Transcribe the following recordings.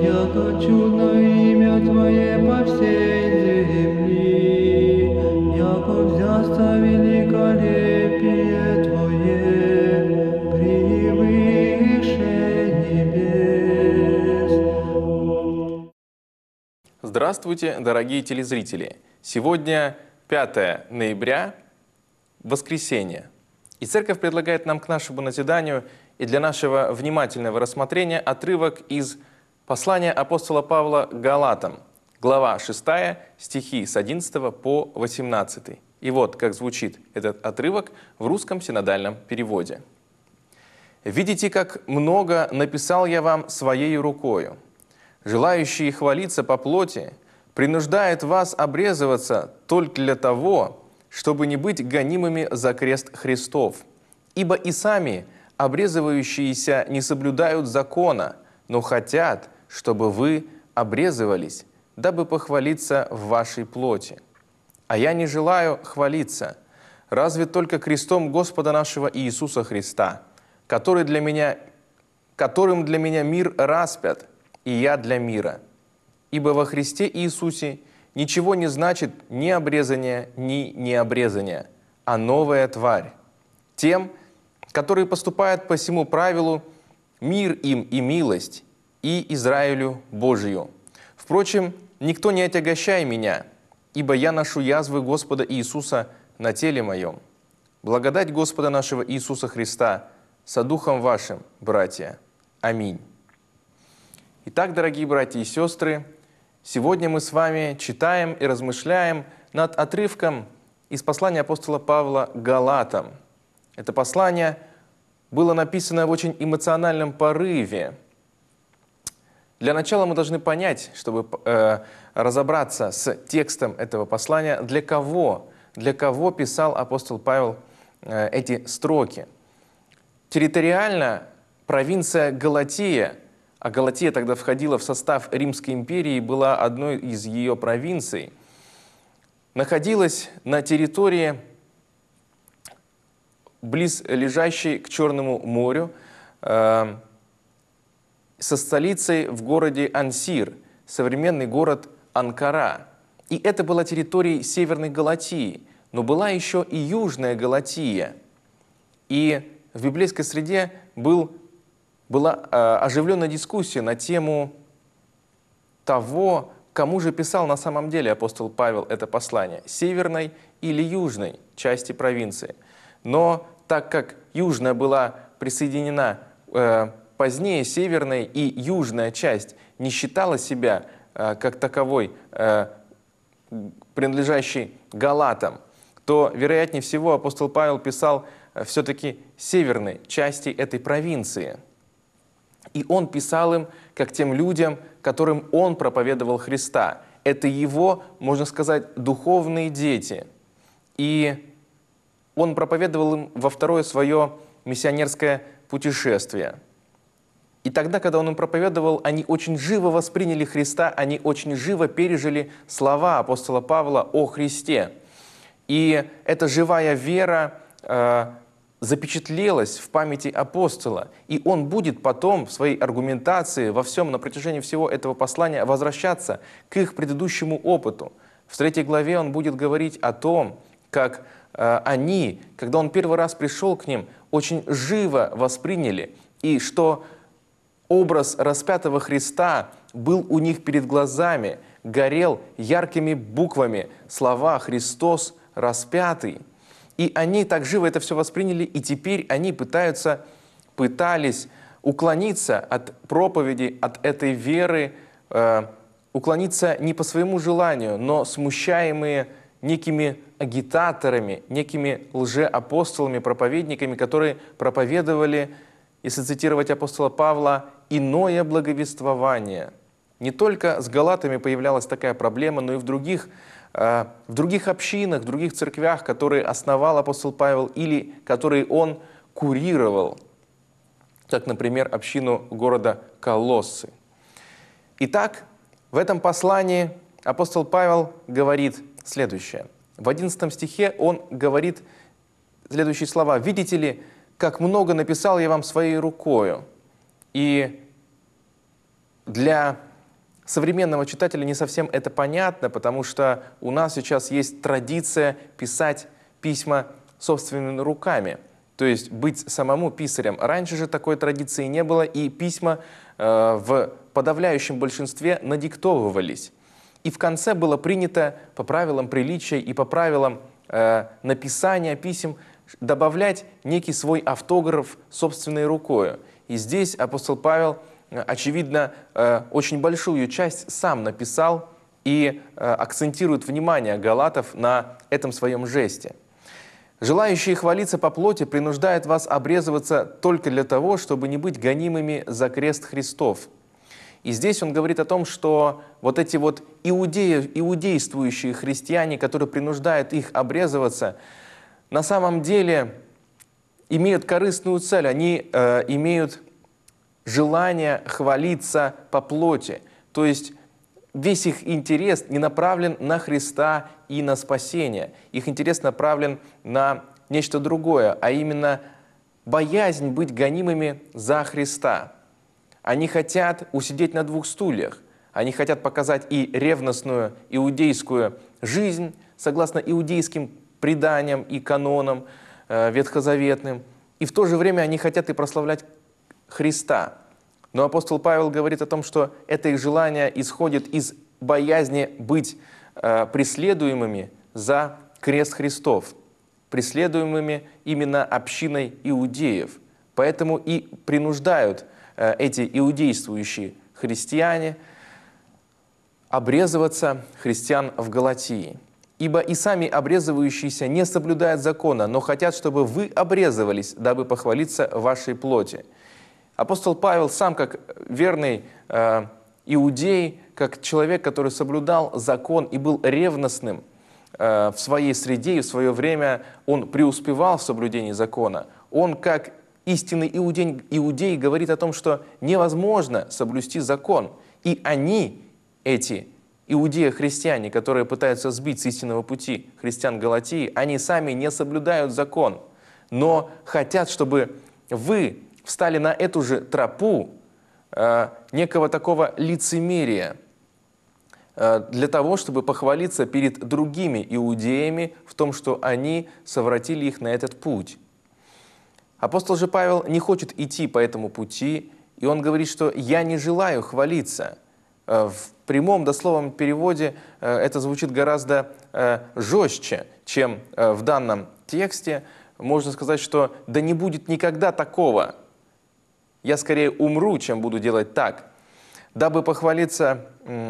яко чудно имя Твое по всей земли, яко взясто великолепие Твое превыше небес. Здравствуйте, дорогие телезрители! Сегодня 5 ноября, воскресенье. И Церковь предлагает нам к нашему назиданию и для нашего внимательного рассмотрения отрывок из послания апостола Павла к Галатам, глава 6, стихи с 11 по 18. И вот как звучит этот отрывок в русском синодальном переводе. «Видите, как много написал я вам своей рукою. Желающие хвалиться по плоти принуждает вас обрезываться только для того, чтобы не быть гонимыми за крест Христов. Ибо и сами обрезывающиеся не соблюдают закона, но хотят, чтобы вы обрезывались, дабы похвалиться в вашей плоти. А я не желаю хвалиться, разве только крестом Господа нашего Иисуса Христа, которым для меня мир распят, и я для мира. Ибо во Христе Иисусе ничего не значит ни обрезание, ни необрезание, а новая тварь. Тем, которые поступают по всему правилу, мир им и милость, и Израилю Божию. Впрочем, никто не отягощай меня, ибо я ношу язвы Господа Иисуса на теле моем. Благодать Господа нашего Иисуса Христа со духом вашим, братья. Аминь». Итак, дорогие братья и сестры, сегодня мы с вами читаем и размышляем над отрывком из послания апостола Павла к Галатам. Это послание было написано в очень эмоциональном порыве. Для начала мы должны понять, чтобы разобраться с текстом этого послания, для кого писал апостол Павел эти строки. Территориально провинция Галатия, а Галатия тогда входила в состав Римской империи, была одной из ее провинций, находилась на территории, близлежащей к Черному морю, со столицей в городе Ансир, современный город Анкара. И это была территория Северной Галатии, но была еще и Южная Галатия. И в библейской среде была оживленная дискуссия на тему того, кому же писал на самом деле апостол Павел это послание, северной или южной части провинции. Но так как южная была присоединена позднее, северная и южная часть не считала себя как таковой, принадлежащей Галатам, то, вероятнее всего, апостол Павел писал все-таки северной части этой провинции. И он писал им, как тем людям, которым он проповедовал Христа. Это его, можно сказать, духовные дети. И он проповедовал им во второе свое миссионерское путешествие. И тогда, когда он им проповедовал, они очень живо восприняли Христа, они очень живо пережили слова апостола Павла о Христе. И эта живая вера запечатлелась в памяти апостола, и он будет потом в своей аргументации во всем, на протяжении всего этого послания возвращаться к их предыдущему опыту. В 3 главе он будет говорить о том, как они, когда он первый раз пришел к ним, очень живо восприняли, и что образ распятого Христа был у них перед глазами, горел яркими буквами слова «Христос распятый». И они так живо это все восприняли, и теперь они пытались уклониться от проповеди, от этой веры, уклониться не по своему желанию, но смущаемые некими агитаторами, некими лжеапостолами, проповедниками, которые проповедовали, если цитировать апостола Павла, иное благовествование. Не только с галатами появлялась такая проблема, но и в других общинах, в других церквях, которые основал апостол Павел или которые он курировал, как, например, общину города Колоссы. Итак, в этом послании апостол Павел говорит следующее. В 11 стихе он говорит следующие слова. «Видите ли, как много написал я вам своей рукою». И для современного читателя не совсем это понятно, потому что у нас сейчас есть традиция писать письма собственными руками, то есть быть самому писарем. Раньше же такой традиции не было, и письма в подавляющем большинстве надиктовывались. И в конце было принято по правилам приличия и по правилам написания писем добавлять некий свой автограф собственной рукой. И здесь апостол Павел, очевидно, очень большую часть сам написал и акцентирует внимание галатов на этом своем жесте. «Желающие хвалиться по плоти принуждают вас обрезываться только для того, чтобы не быть гонимыми за крест Христов». И здесь он говорит о том, что вот эти вот иудействующие христиане, которые принуждают их обрезываться, на самом деле имеют корыстную цель, они имеют желание хвалиться по плоти. То есть весь их интерес не направлен на Христа и на спасение. Их интерес направлен на нечто другое, а именно боязнь быть гонимыми за Христа. Они хотят усидеть на двух стульях. Они хотят показать и ревностную иудейскую жизнь, согласно иудейским преданиям и канонам ветхозаветным, и в то же время они хотят и прославлять Христа. Но апостол Павел говорит о том, что это их желание исходит из боязни быть преследуемыми за крест Христов, преследуемыми именно общиной иудеев. Поэтому и принуждают эти иудействующие христиане обрезываться христиан в Галатии. «Ибо и сами обрезывающиеся не соблюдают закона, но хотят, чтобы вы обрезывались, дабы похвалиться вашей плоти». Апостол Павел сам, как верный иудей, как человек, который соблюдал закон и был ревностным в своей среде и в свое время, он преуспевал в соблюдении закона. Он, как истинный иудей, говорит о том, что невозможно соблюсти закон. И они, эти иудеи-христиане, которые пытаются сбить с истинного пути христиан Галатии, они сами не соблюдают закон, но хотят, чтобы вы встали на эту же тропу некого такого лицемерия для того, чтобы похвалиться перед другими иудеями в том, что они совратили их на этот путь. Апостол же Павел не хочет идти по этому пути, и он говорит, что «я не желаю хвалиться». В прямом дословном переводе это звучит гораздо жестче, чем в данном тексте. Можно сказать, что «да не будет никогда такого». Я скорее умру, чем буду делать так. Дабы похвалиться,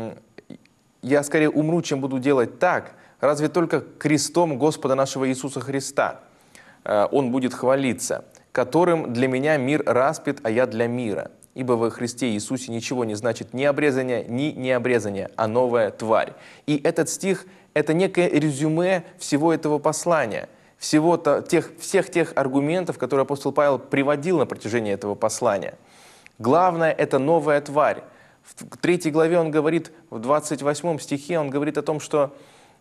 я скорее умру, чем буду делать так. Разве только крестом Господа нашего Иисуса Христа Он будет хвалиться, которым для меня мир распят, а я для мира. Ибо во Христе Иисусе ничего не значит ни обрезание, ни необрезание, а новая тварь. И этот стих – это некое резюме всего этого послания, всех тех аргументов, которые апостол Павел приводил на протяжении этого послания. Главное – это новая тварь. В 3 главе он говорит, в 28 стихе он говорит о том, что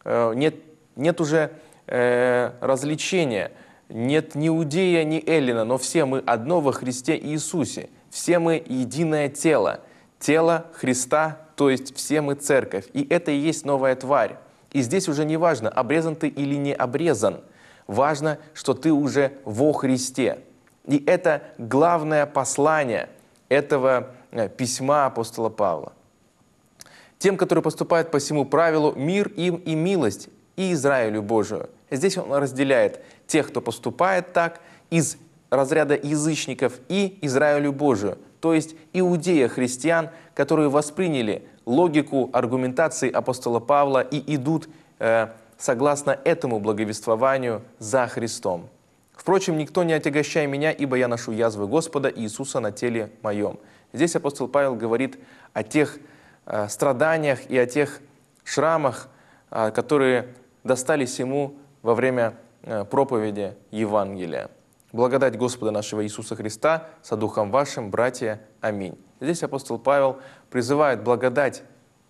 нет уже развлечения, нет ни иудея, ни эллина, но все мы одно во Христе Иисусе. Все мы единое тело, тело Христа, то есть все мы церковь. И это и есть новая тварь. И здесь уже не важно, обрезан ты или не обрезан. Важно, что ты уже во Христе. И это главное послание этого письма апостола Павла. Тем, которые поступают по всему правилу, мир им и милость, и Израилю Божию. Здесь он разделяет тех, кто поступает так, из разряда язычников, и Израилю Божию, то есть иудея христиан, которые восприняли логику аргументации апостола Павла и идут согласно этому благовествованию за Христом. «Впрочем, никто не отягощай меня, ибо я ношу язвы Господа Иисуса на теле моем». Здесь апостол Павел говорит о тех страданиях и о тех шрамах, которые достались ему во время проповеди Евангелия. Благодать Господа нашего Иисуса Христа со Духом вашим, братья. Аминь. Здесь апостол Павел призывает благодать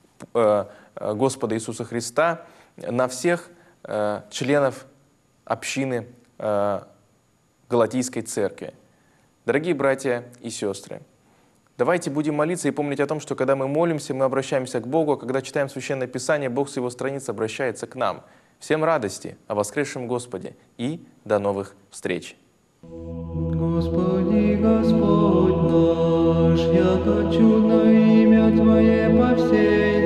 Господа Иисуса Христа на всех членов общины Галатийской церкви. Дорогие братья и сестры, Давайте будем молиться и помнить о том, что когда мы молимся, мы обращаемся к Богу, а когда читаем Священное Писание, Бог с Его страниц обращается к нам. Всем радости о воскресшем Господе и до новых встреч! Господи, Господь наш, яко чудно имя Твое по всей